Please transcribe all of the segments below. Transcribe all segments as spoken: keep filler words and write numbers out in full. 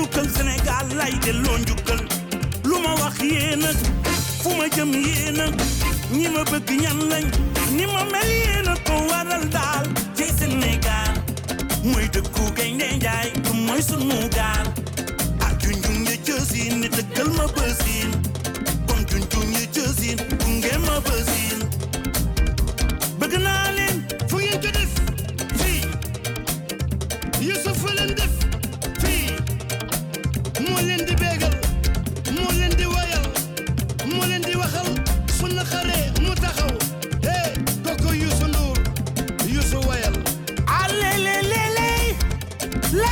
njukkal Sénégal lay delloo njukkal lu ma wax yéena fu ma jëm yéena ñi ma bëgg ñan lañ ni ma mel yéena ko waral daal ci Sénégal mooy dëkku Gaynde Njaay du mooy sunu gaal ak junjung ya jësin ni dëggal ma bësin kon junjung ya jësin gunge ma bësin bëgg naa leen fu ngeen ko def fii Youssouf fa leen def fii moo leen di bégal moo leen di wayal moo leen di waxal su na xare mu taxaw hey koko Youssou Ndour Youssou wayal ale le le le le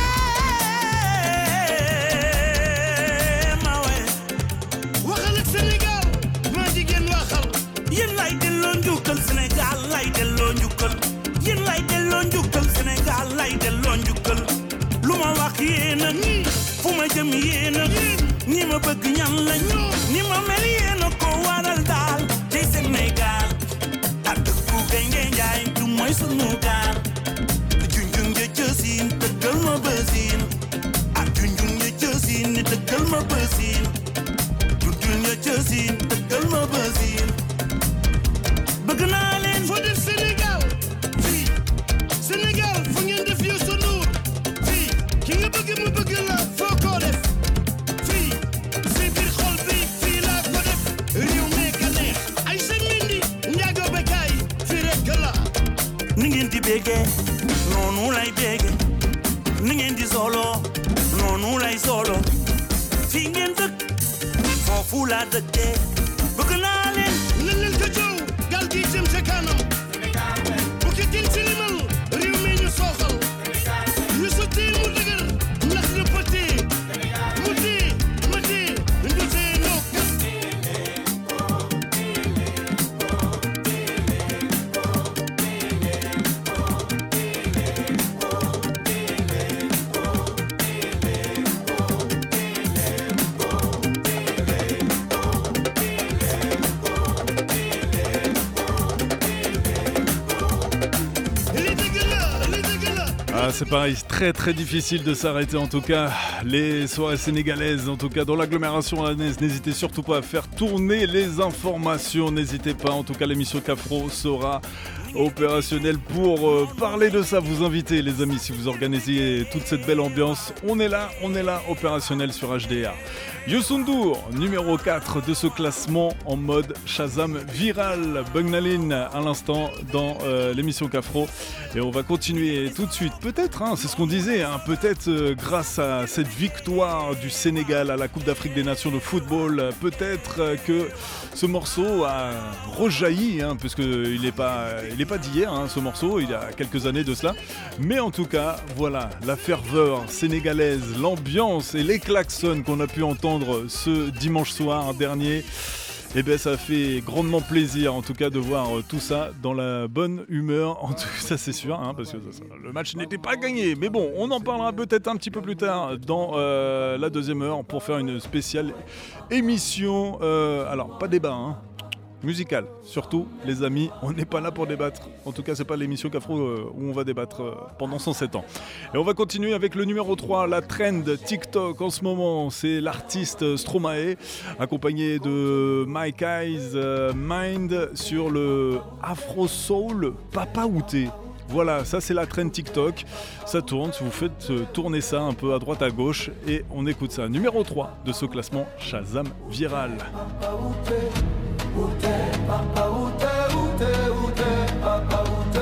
ma way waxal ak Sénégal ma jigéen waxal yéen lay delloo njukkal Sénégal lay delloo njukkal yéen lay delloo njukkal Sénégal lay delloo njukkal lu ma wax yéena fu ma jëm yéena ñi ma bëgg ñan lañ ni ma mel yéena ko waral daal ci Sénégal ak dëkku Gaynde Njaay du mooy sunu gaal junjung ja jësin dëggal ma bësin ak junjung ja jësin ni dëggal ma bësin junjung ja jësin dëggal ma bësin bëgg naa leen foo def Sénégal fii Sénégal fu ngeen def Youssou Ndour fii ki nga bëgg mu bëgg la foo ko def fii si biir xol bi fii laa ko def réew mi ka neex ay seen mindi njaago bekaay fii rek la ni ngeen di béggee noonu lay béggee ni ngeen di solo noonu lay solo fii ngeen dëkk foofu laa dëkkee bëgg naa leen lan leen ko jow gal gi jëm ca kanam bu ki tin ci limal réew mi ñu sooxal ñu su tee mu dëgër ndax ñu pëti mu tee ma tee ndu tee nokk Ah, c'est pareil, c'est très très difficile de s'arrêter en tout cas. Les soirées sénégalaises, en tout cas dans l'agglomération lyonnaise, n'hésitez surtout pas à faire tourner les informations. N'hésitez pas, en tout cas l'émission Cafro sera opérationnelle pour euh, parler de ça. Vous invitez les amis si vous organisez toute cette belle ambiance. On est là, on est là, opérationnel sur H D R. Youssou Ndour, numéro quatre de ce classement en mode Shazam viral. Bugnaline à l'instant dans euh, l'émission Cafro. Et on va continuer tout de suite. Peut-être, hein, c'est ce qu'on disait, hein, peut-être euh, grâce à cette victoire du Sénégal à la Coupe d'Afrique des Nations de football, euh, peut-être euh, que ce morceau a rejailli, hein, puisqu'il n'est pas, il n'est pas d'hier, hein, ce morceau, il y a quelques années de cela. Mais en tout cas, voilà, la ferveur sénégalaise, l'ambiance et les klaxons qu'on a pu entendre ce dimanche soir dernier. Eh bien, ça fait grandement plaisir, en tout cas, de voir tout ça dans la bonne humeur. En tout cas, ça c'est sûr, hein, parce que ça, ça, le match n'était pas gagné. Mais bon, on en parlera peut-être un petit peu plus tard dans euh, la deuxième heure pour faire une spéciale émission. Euh, alors, pas débat, hein. Musical, surtout les amis, on n'est pas là pour débattre. En tout cas, c'est pas l'émission Cafro euh, où on va débattre euh, pendant cent sept ans. Et on va continuer avec le numéro trois, la trend TikTok en ce moment. C'est l'artiste Stromae, accompagné de Mike Eyes euh, Mind sur le Afro Soul Papa Outé. Voilà, ça c'est la trend TikTok. Ça tourne, vous faites euh, tourner ça un peu à droite à gauche et on écoute ça. Numéro trois de ce classement Shazam viral. Papa Outé, Outé, Papa Outé, Outé, Outé, Papa Outé.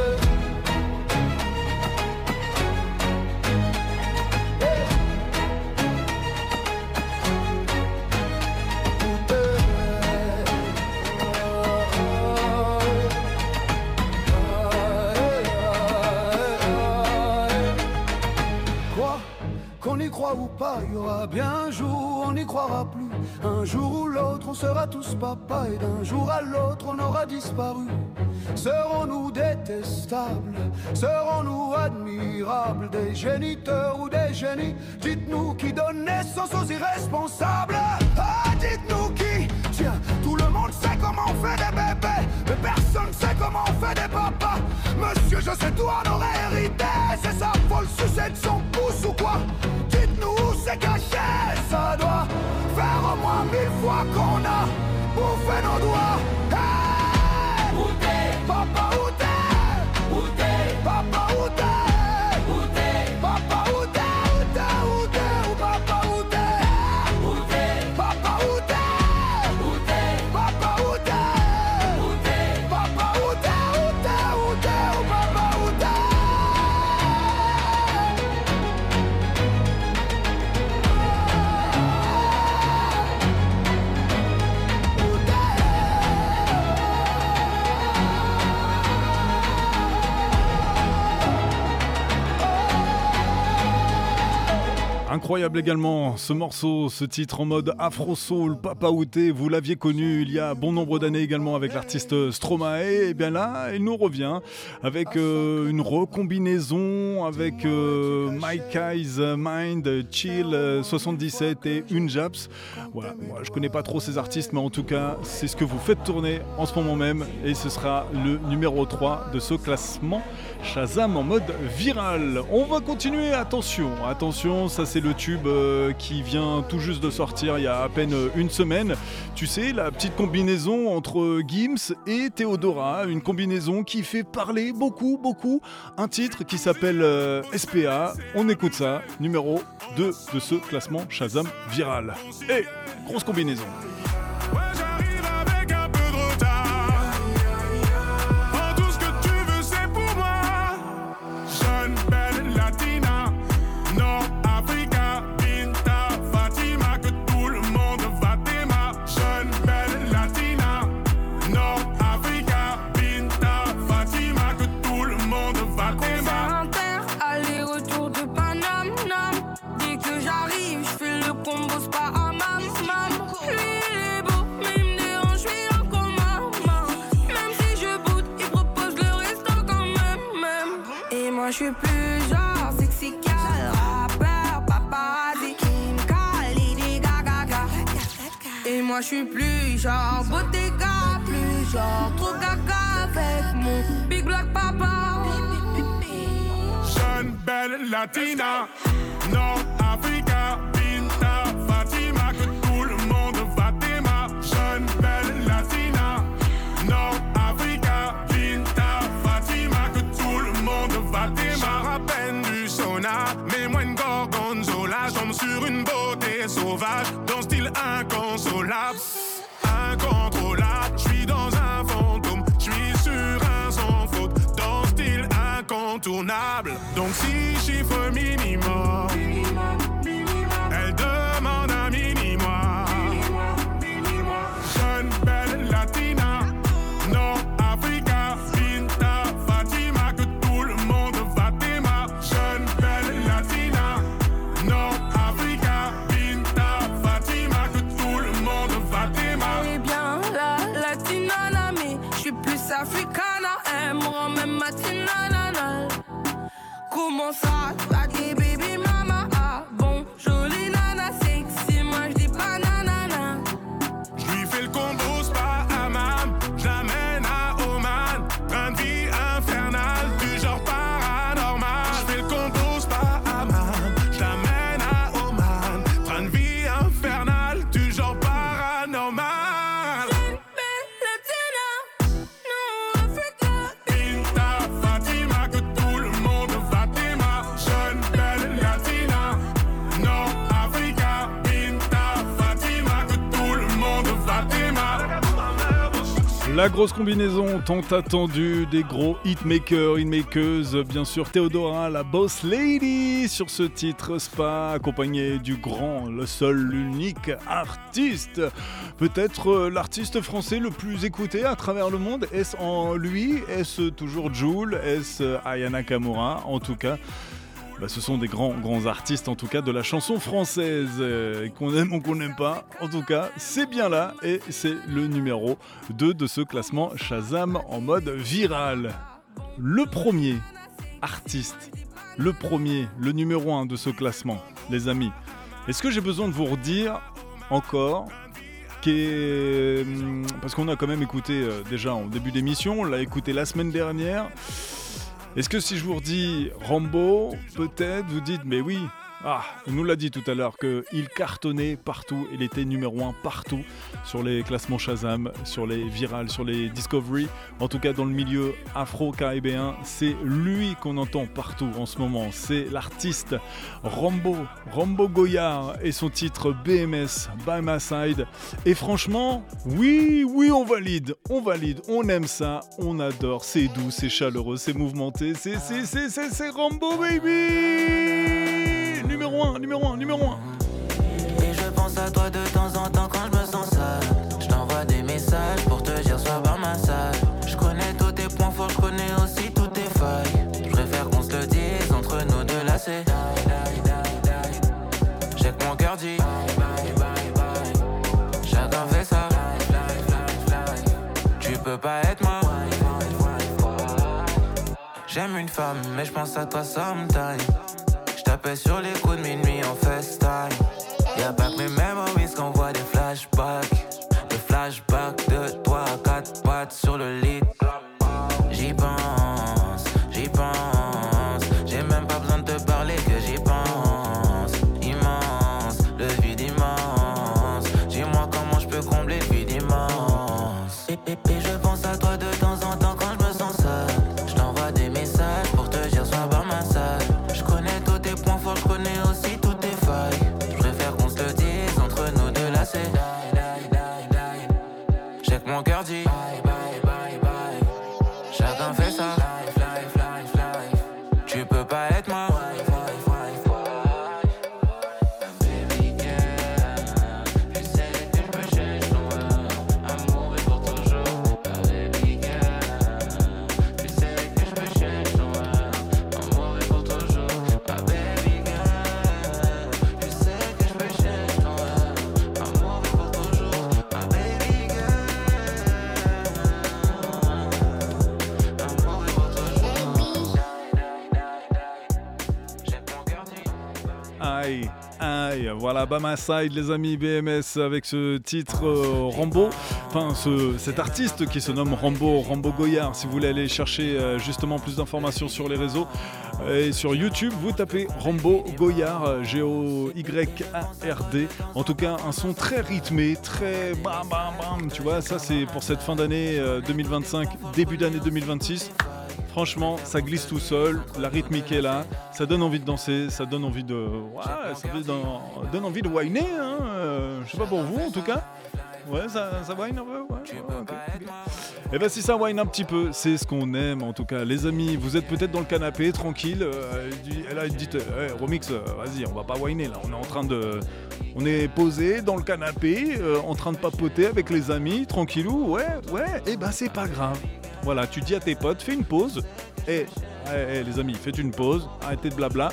Qu'on y croit ou pas, il y aura bien un jour, on n'y croira plus. Un jour ou l'autre, on sera tous papa, et d'un jour à l'autre, on aura disparu. Serons-nous détestables? Serons-nous admirables? Des géniteurs ou des génies? Dites-nous qui donne naissance aux irresponsables. Ah, dites-nous qui? Tiens, tout le monde sait comment on fait des bébés, mais personne sait comment on fait des papas. Monsieur, je sais tout en aurait hérité. C'est sa folle sucette son pouce ou quoi? Dites-nous où c'est caché. crois qu'on a bouffé nos doigts. Hey! Où t'es? Papa, où t'es? Où t'es? Papa, où t'es? Où t'es? Papa, où t'es? Où t'es? Où t'es? Où papa, où t'es? Où t'es? Papa, où t'es? Où t'es? Papa, où t'es? Où t'es? Papa, où t'es? Où t'es? Où t'es? Où papa, où t'es? Incroyable également ce morceau, ce titre en mode Afro-Soul, Papa Outé, vous l'aviez connu il y a bon nombre d'années également avec l'artiste Stromae, et bien là il nous revient avec euh, une recombinaison avec euh, Mike Eyes Mind, Chill euh, soixante-dix-sept et Unjaps. Voilà, moi je connais pas trop ces artistes, mais en tout cas c'est ce que vous faites tourner en ce moment même, et ce sera le numéro trois de ce classement Shazam en mode viral. On va continuer, attention, attention, ça c'est le tube euh, qui vient tout juste de sortir il y a à peine une semaine. Tu sais, la petite combinaison entre Gims et Theodora, une combinaison qui fait parler beaucoup, beaucoup. Un titre qui s'appelle euh, S P A. On écoute ça, numéro deux de ce classement Shazam viral. Et grosse combinaison. Moi je suis plus genre sexy cal, rappeur, paparazzi, Kim Khalid, gaga. Et moi je suis plus genre Bottega, plus genre trop gaga avec mon big black papa. Jeune, belle, latina, Nord Africa, Binta, Fatima, que tout le monde va t'aimer. Jeune, belle, latina, Nord Africa, Binta, Fatima, que tout le monde va t'aimer. À peine du sauna, mets-moi une gorgonzola, j'tombe sur une beauté sauvage, d'un style inconsolable, incontrôlable. J'suis dans un fantôme, j'suis sur un sans faute, d'un style incontournable. Donc si chiffre minimum, elle demande un mini-moi. Jeune, belle, latina, Nord Africa, Binta, Fatima, que tout le monde va t'aimer. Jeune, belle, latina, Nord Africa, Binta, Fatima, que tout le monde va t'aimer. Eh bien la latina, la mais j'suis plus africana, elle me rend même matinale. Comment ça, t'as des baby mama? Ah bon, jolie nana, sexy, moi j'dis pas nanana. J'lui fais le combo spa à Mam, j'lamène à Oman, train de vie infernal, du genre paranormal. J'fais le combo spa à Mam, j'lamène à Oman, train de vie infernal, du genre paranormal. Binta, Fatima, que tout le monde va t'aimer. Jeune, belle, latina, Nord Africa, Binta, Fatima, que tout le monde va t'aimer. La grosse combinaison tant attendue des gros hitmakers, hitmakers, bien sûr Theodora, la boss lady sur ce titre Spa, accompagné du grand, le seul, l'unique artiste, peut-être euh, l'artiste français le plus écouté à travers le monde. Est-ce en lui? Est-ce toujours Jul? Est-ce euh, Aya Nakamura? En tout cas, bah, ce sont des grands, grands artistes en tout cas de la chanson française, euh, qu'on aime ou qu'on n'aime pas. En tout cas, c'est bien là et c'est le numéro deux de ce classement Shazam en mode viral. Le premier artiste, le premier, le numéro un de ce classement, les amis. Est-ce que j'ai besoin de vous redire encore qu'est... Parce qu'on a quand même écouté euh, déjà en début d'émission, on l'a écouté la semaine dernière. Est-ce que si je vous redis Rambo, peut-être vous dites mais oui, Ah, on nous l'a dit tout à l'heure qu'il cartonnait partout, il était numéro un partout sur les classements Shazam, sur les virals, sur les Discovery. En tout cas, dans le milieu afro-caribéen, c'est lui qu'on entend partout en ce moment. C'est l'artiste Rambo, Rambo Goyard et son titre B M S, By My Side. Et franchement, oui, oui, on valide, on valide, on aime ça, on adore, c'est doux, c'est chaleureux, c'est mouvementé, c'est, c'est, c'est, c'est, c'est Rambo, baby! Numéro un, numéro un, numéro un. Et je pense à toi de temps en temps quand je me sens seul. Je t'envoie des messages pour te dire sois par ma salle. Je connais tous tes points forts, je connais aussi toutes tes failles. Je préfère qu'on se le dise entre nous deux là c'est. J'ai que mon cœur dit chacun fait ça. Tu peux pas être moi. J'aime une femme mais je pense à toi sometime. J't'appelle sur les coups de minuit en FaceTime. Y'a pas que mes memories qu'on voit des flashbacks. Des flashbacks de toi à quatre pattes sur le lit. J'y pense, j'y pense. J'ai même pas besoin de te parler que j'y pense. Immense, le vide immense. Dis-moi comment je peux combler le vide immense. Et, et, et je pense à toi de temps en temps quand je me sens seul. J't'envoie des messages pour te dire sois par ma salle. Je connais tous tes points forts, je connais aussi toutes tes failles. Je préfère qu'on se le dise entre nous deux là c'est. J'ai que mon cœur dit chacun fait ça. Tu peux pas être moi. Aïe, aïe, voilà, By My Side, les amis, B M S avec ce titre euh, Rambo. Enfin, ce, cet artiste qui se nomme Rambo, Rambo Goyard. Si vous voulez aller chercher euh, justement plus d'informations sur les réseaux et sur YouTube, vous tapez Rambo Goyard, G O Y A R D. En tout cas, un son très rythmé, très bam bam bam. Tu vois, ça c'est pour cette fin d'année euh, deux mille vingt-cinq, début d'année deux mille vingt-six. Franchement, ça glisse tout seul, la rythmique est là, ça donne envie de danser, ça donne envie de, ouais, ça donne, donne envie de whiner, hein. Euh, je sais pas pour vous en tout cas. Ouais, ça, ça whine un peu, ouais. Okay, okay. Et ben si ça whine un petit peu, c'est ce qu'on aime en tout cas. Les amis, vous êtes peut-être dans le canapé, tranquille. Euh, et là, dites, hey, Romix, euh, vas-y, on va pas whiner là. On est en train de, on est posé dans le canapé, euh, en train de papoter avec les amis, tranquillou. Ouais, ouais. Et ben c'est pas grave. Voilà, tu dis à tes potes, fais une pause. Et hey, hey, les amis, faites une pause, arrêtez de blabla.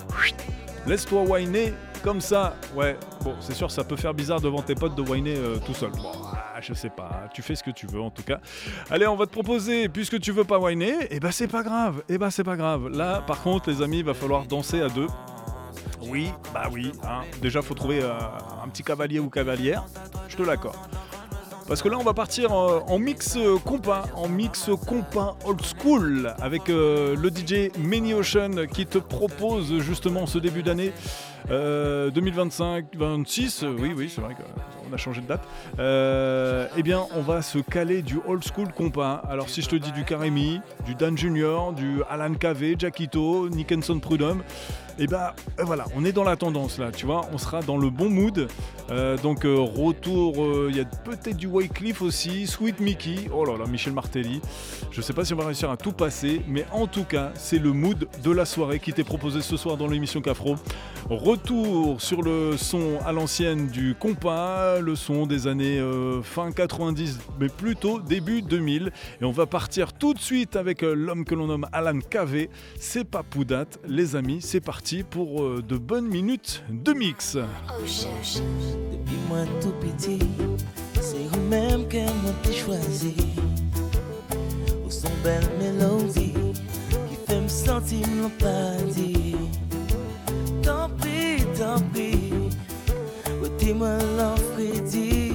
Laisse-toi whiner comme ça. Ouais, bon, c'est sûr, ça peut faire bizarre devant tes potes de whiner euh, tout seul. Bon, ah, je sais pas, tu fais ce que tu veux en tout cas. Allez, on va te proposer, puisque tu veux pas whiner, et bah c'est pas grave, et bah c'est pas grave. Là, par contre, les amis, il va falloir danser à deux. Oui, bah oui, hein. Déjà, faut trouver euh, un petit cavalier ou cavalière, je te l'accorde. Parce que là, on va partir en, en mix compas, en mix compas old school, avec euh, le D J Many Ocean qui te propose justement ce début d'année euh, deux mille vingt-cinq vingt-six. Oui, oui, c'est vrai qu'on a changé de date. Euh, eh bien, on va se caler du old school compas. Alors, si je te dis du Karemi, du Dan Junior, du Alan K V, Jackito, Nickenson Prudhomme, et eh bah ben, voilà, on est dans la tendance là, tu vois, on sera dans le bon mood. Euh, donc euh, retour, il euh, y a peut-être du Wycliffe aussi, Sweet Mickey, oh là là, Michel Martelly. Je sais pas si on va réussir à tout passer, mais en tout cas, c'est le mood de la soirée qui t'est proposé ce soir dans l'émission Cafro. Retour sur le son à l'ancienne du compas, le son des années euh, fin quatre-vingt-dix, mais plutôt début deux mille. Et on va partir tout de suite avec euh, l'homme que l'on nomme Alan K V. C'est pas Poudat, les amis, c'est parti pour euh, de bonnes minutes de mix. Depuis moi tout petit, c'est vous-même que moi t'ai choisi. Où sont belles mélodies qui fait me sentir l'empathie. Tant pis, tant pis, où t'es moi l'enfrédit.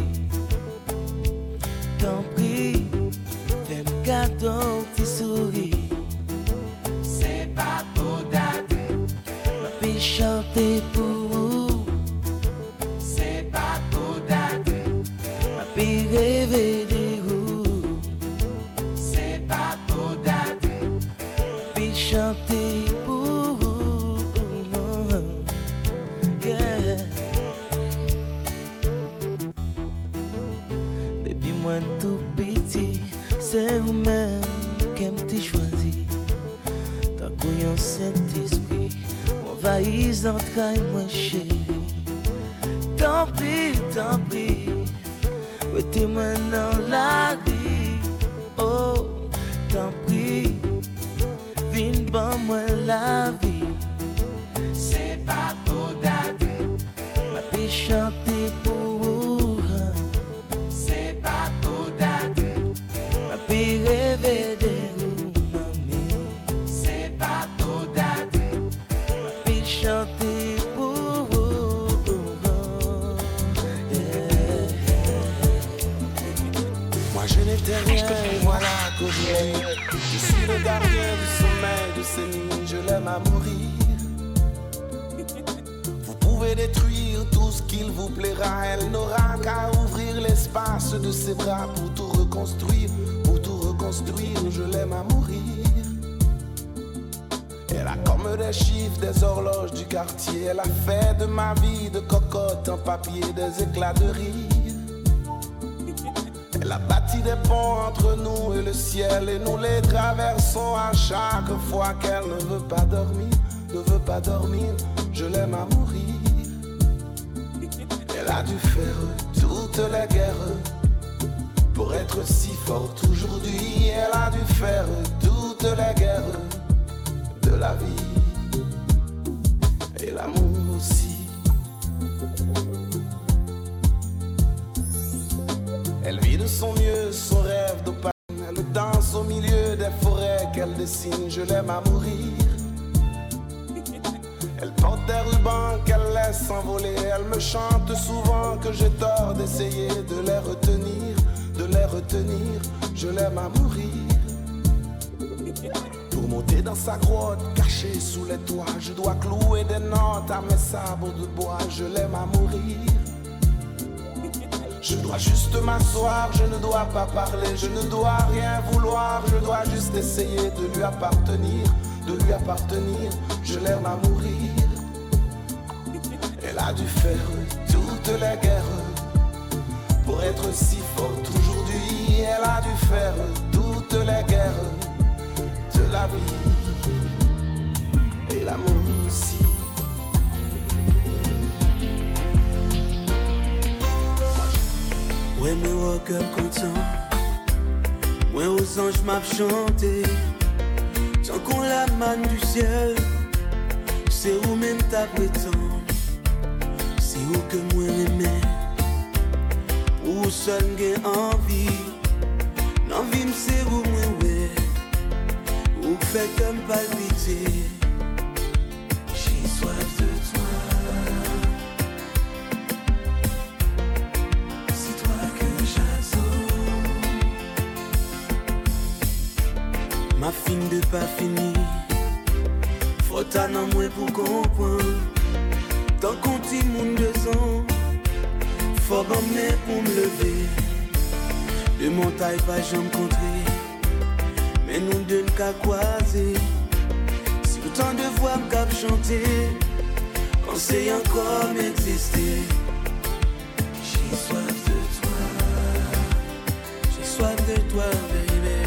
Tant pis, fais-moi cadeau, t'es souris. C'est pas pour date. Ma fille chanter chanter pour. C'est pas pour dater. Ma puis rêver de vous. C'est pas pour dater. Puis chanter pour vous. Yeah. Depuis moi tout petit, c'est vous-même qui m'avez choisi. Tant qu'on y a un Saint-Esprit, m'envahisse d'entrailles, moi chérie. Tant pis, tant pis, mettez-moi dans la vie. Oh, tant pis, viens ban moi la vie. C'est pas pour dater. Ma puis chanter pour vous. C'est pas pour dater. Ma puis rêver de vous, mamie. C'est pas pour dater. Ma puis chanter pour vous. Yeah. Moi je n'étais rien, et voilà qu'aujourd'hui je suis le gardien du sommeil de ces nuits, je l'aime à mourir. Vous pouvez détruire tout ce qu'il vous plaira, elle n'aura qu'à ouvrir l'espace de ses bras pour tout reconstruire, pour tout reconstruire, je l'aime à mourir. Elle a comme des chiffres, des horloges du quartier, elle a fait de ma vie de cocotte en papier, des éclats de rire. Elle a bâti des ponts entre nous et le ciel, et nous les traversons à chaque fois qu'elle ne veut pas dormir, ne veut pas dormir, je l'aime à mourir. Elle a dû faire toutes les guerres pour être si forte aujourd'hui. Elle a dû faire toutes les guerres de la vie et l'amour aussi. Elle vit de son mieux son rêve d'opale. Elle danse au milieu des forêts qu'elle dessine. Je l'aime à mourir. Elle porte des rubans qu'elle laisse s'envoler. Elle me chante souvent que j'ai tort d'essayer de les retenir, de les retenir. Je l'aime à mourir. Pour monter dans sa grotte cachée sous les toits, je dois clouer des notes à mes sabres de bois. Je l'aime à mourir. Je dois juste m'asseoir, je ne dois pas parler, je ne dois rien vouloir, je dois juste essayer de lui appartenir, de lui appartenir, je l'aime à mourir. Elle a dû faire toutes les guerres pour être si forte aujourd'hui. Elle a dû faire toutes les guerres de la vie et l'amour aussi. Ouais, me walk up content. Moi aux anges m'a chanté. Tant qu'on la manne du ciel, c'est où même ta prétend. C'est où que moi aimais. Où seul j'ai envie. L'envie me c'est où moi ouais. Où fait comme palpiter. J'ai soif de toi. Ma fine de pas fini, faut t'en moi pour comprendre. Tant qu'on t'y moun deux ans, faut m'emmener pour me lever. De montagne pas jamais contré, mais nous deux qu'à croiser. Si autant de voix m'cap chanter, quand c'est encore m'exister. J'ai soif de toi, j'ai soif de toi, baby.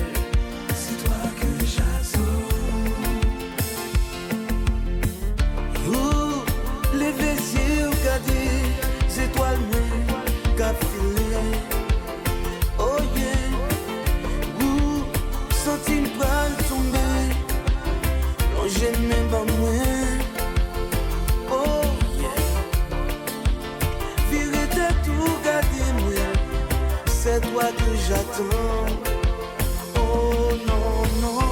Des étoiles moins qu'à filer. Oh yeah. Ouh, senti une balle tomber. Plongé même pas moins. Oh yeah. Viré de tout garder moi. C'est toi que j'attends. Oh non, non.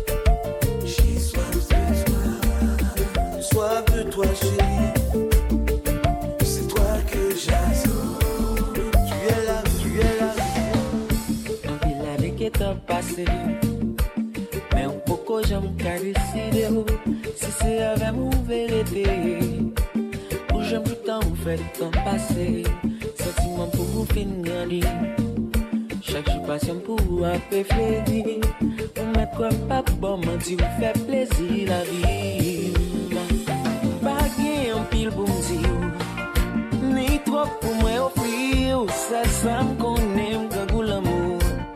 Toi chérie, temps passé. Mais on peut que j'aime qu'à décider si c'est avec vous vérité. Ou j'aime tout le temps vous faire le temps passer. Sentiment pour vous finir grandir. Chaque jour patient pour vous appeler flédir. Vous mettre quoi pas bon, mentir vous fait plaisir la vie. Pas gain en pile pour me dire. Ni trop pour moi offrir. Ça ça me connaît, m'gangou l'amour.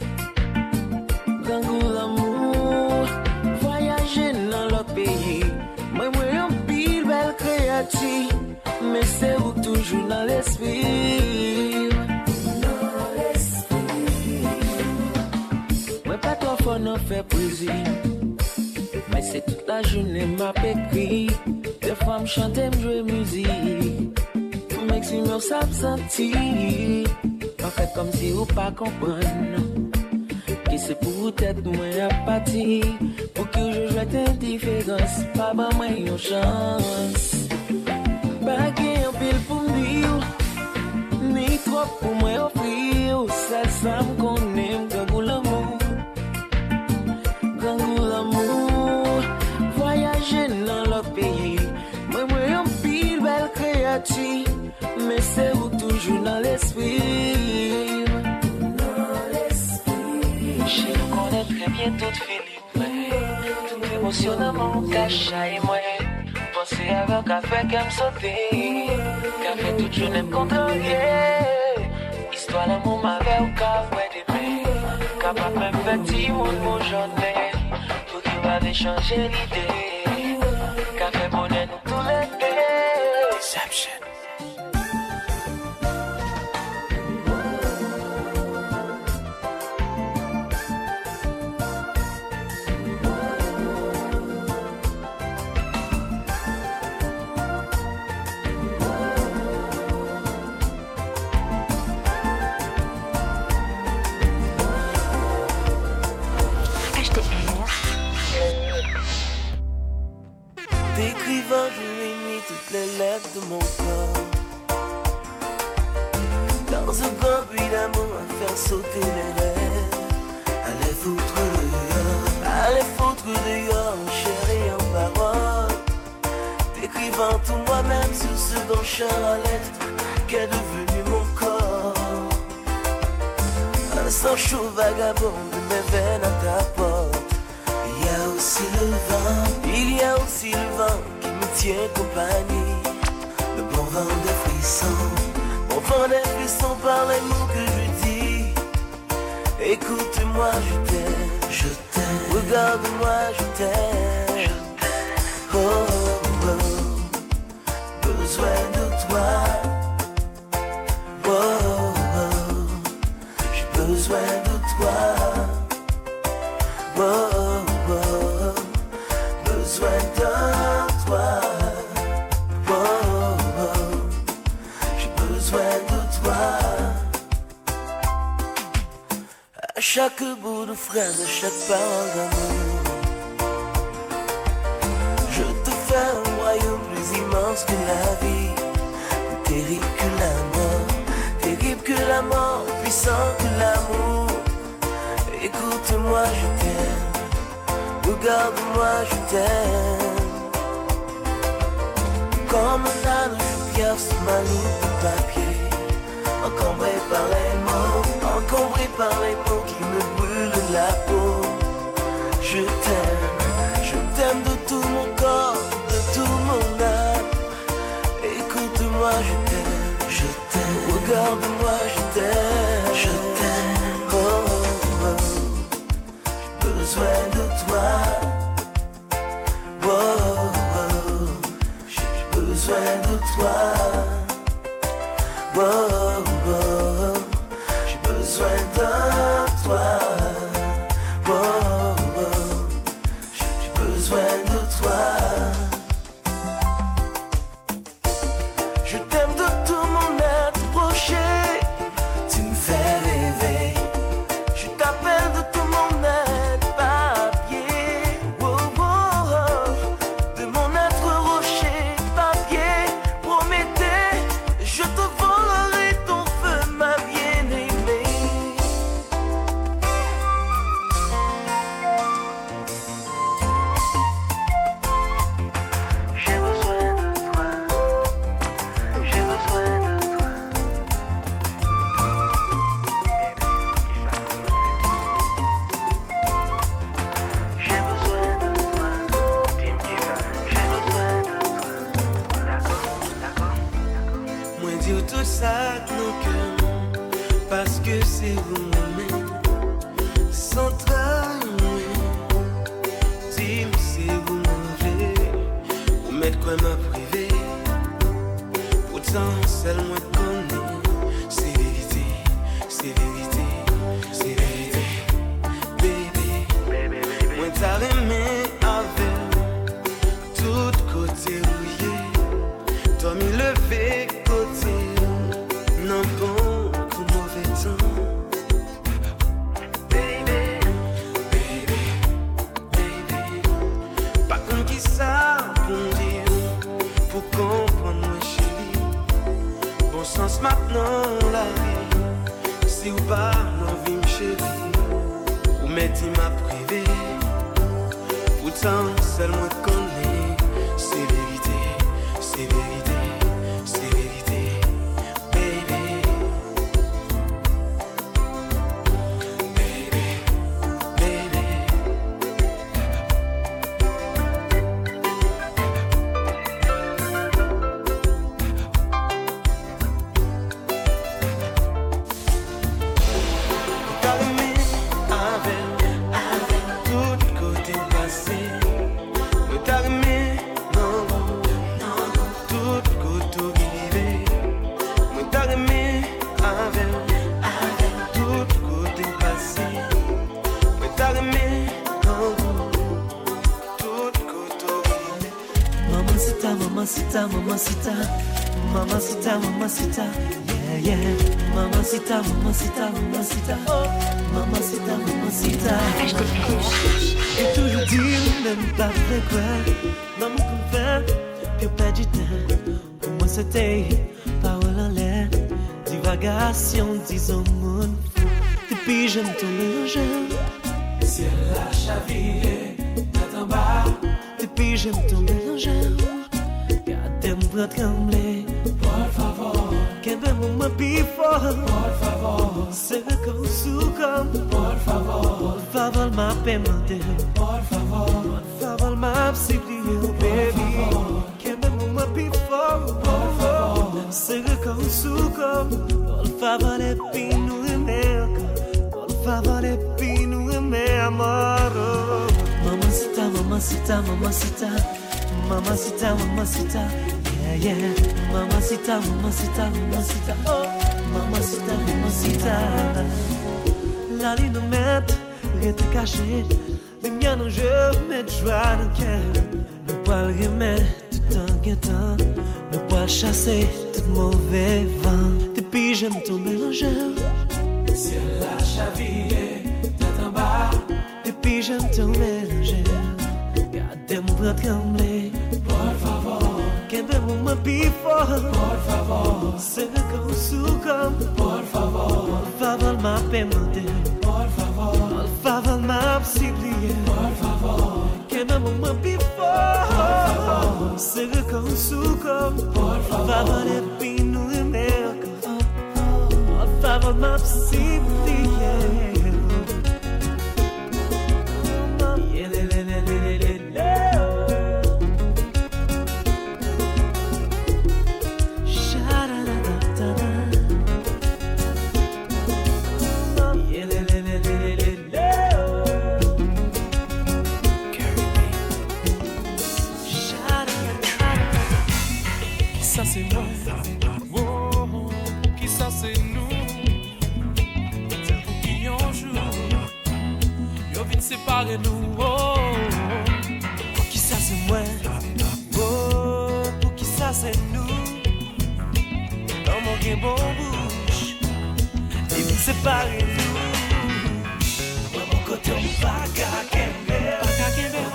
Gangou l'amour. Voyager dans l'autre pays. Moi moi en pile belle créative. Mais c'est vous toujours dans l'esprit. Dans l'esprit. Moi pas trop fort non fait plaisir. Mais c'est toute la journée m'a écrit. Des fois me chanter, me jouer musique. Maximum ça me sentit. En fait comme si vous pas comprendre. Que c'est pour vous tête moins apathie. Pour que je joue d'indifférence. Pas bah moi une chance. Bagué en pile pour me dire. Ni trop pour moi offrir. Ça ça me connaît. Gangou l'amour. Gangou l'amour. Voyager dans l'autre pays. Moi moi en pile belle créative. Mais c'est vous toujours dans l'esprit. Dans l'esprit. Je connais très bien toute Philippe. Tout émotionnellement caché et moi. Pensez avec café qu'elle me sauter. Café toute journée me contrarier. Histoire d'amour m'avait au café des mains. Capable même petit monde mon journée. Pour qu'il va changer l'idée. Café bonnet nous tous les deux. Deception. Décrivant jour et nuit toutes les lettres de mon corps. Dans un grand bruit d'amour à faire sauter les rêves. Allez foutre dehors, allez foutre dehors, chérie en parole. Décrivant tout moi-même sur ce dont à l'être qu'est devenu mon corps. Un sang chaud vagabond de mes veines à ta porte. Il y a aussi le vent, il y a aussi le vent qui me tient compagnie. Le bon vent des frissons, bon vent des frissons par les mots que je dis. Écoute-moi, je t'aime, je t'aime. Regarde-moi, je t'aime, je t'aime. Oh, oh, oh, besoin de toi. Oh, oh, j'ai besoin de toi. Oh, oh, besoin de toi. Oh, oh, j'ai besoin de toi. À chaque bout de phrase, à chaque parole d'amour, je te fais un royaume plus immense que la vie. Plus terrible que la mort, terrible que la mort, puissant que l'amour. Écoute-moi, je t'aime. Regarde-moi, je t'aime. Comme un âne, je pierce ma loupe de papier. Encombré par les mots, encombré par les mots qui me brûlent la peau. Je t'aime, je t'aime de tout mon corps, de tout mon âme. Écoute-moi, je t'aime, je t'aime. Regarde-moi, je t'aime, je t'aime. Oh, oh, oh. J'ai besoin de toi. Oh, oh, j'ai besoin de toi. Oh, oh, j'ai besoin de toi. Oh, oh, j'ai besoin de toi. Je t'aime de tout mon être proché. Tu me fais rêver. Je t'appelle de tout mon être papier. Oh, oh, oh. De mon être rocher, papier. Promettez, je te volerai ton feu, ma bien-aimée. sac nos cœurs, parce que c'est vous même, sans trahir. Dis-moi c'est vous mauvais, ou mettre quoi m'a privé. Pourtant, seul moi connais, c'est vérité, c'est vérité, c'est vérité. Baby, moi t'as aimé avec tout côté rouillé, toi m'y levé côté, non bon qu'au mauvais temps. Baby, baby, baby, pas comme qui ça pour dire, pour comprendre moi chérie. Bon sens maintenant la vie, si ou pas l'envie me chérie, ou mettez ma privée. Pourtant seul moi connais, c'est vérité, c'est vérité, c'est vérité. Baby, baby, baby. T'as aimé avec, avec tout côté passé. Mais t'as aimé, non, non, tout côté arrivé. Mais t'as aimé avec, avec tout côté passé. Mais t'as aimé, non, tout côté arrivé. Mamacita, mamacita, mamacita, mamacita, mamacita, yeah, yeah. Mamacita, mamacita, mamacita, oh, mamacita, mamacita. Et toujours dire, même pas vrai quoi. Maman qu'on fait, puis pas du temps. Pour moi c'était parole en l'air, divagation, disons mon fou. Depuis j'aime ton mélange. Ciel la chavillé, tête en bas. Depuis j'aime ton mélange. Gardez-moi pour trembler. Por favor, qu'un bel moment plus fort. por favor, c'est comme sous comme. por favor, Por favor m'a demandé. por favor, Por favor m'a supplié, baby. Qu'un bel moment plus fort. por favor, c'est comme sous comme. Por favor et puis nous aimer encore. Por favor et puis nous aimer amor. Mamacita, mamacita, mamacita, mamacita, mamacita, yeah, yeah. Mamacita, mamacita, mamacita, oh, mamacita, mamacita. La ligne nous met, reste caché. Les miens non je mets joie dans le cœur. Le poil remet tout en guettant. Le poil chasser tout mauvais vent. Depuis j'aime ton mélangeur. ciel la chavillé, tête en bas. Depuis j'aime ton mélangeur. Gardez-moi pour trembler. Por favor, qu'un bel moment plus fort. por favor, c'est comme sous comme. por favor, Por favor m'a demandé. por favor, Por favor m'a supplié. por favor, qu'un bel moment plus fort. c'est comme sous comme. por Por favor, favor et puis nous aimer encore. Por favor m'a supplié. Yeah, le, le, le, le, le, le. Sha-da-da-da-da-da. Yeah, le, le, le, le, le, le. Sha-da-da-da-da. Ça c'est moi, oh, oh, qui ça c'est nous. C'est pour qui on joue, yo vin séparer nous, oh, Pour qui ça c'est moi? Oh, pour qui ça c'est nous? Dans mon game bon bouche, et vous séparez nous. Moi mon côté on pas qu'à kembe, pas qu'à kembe.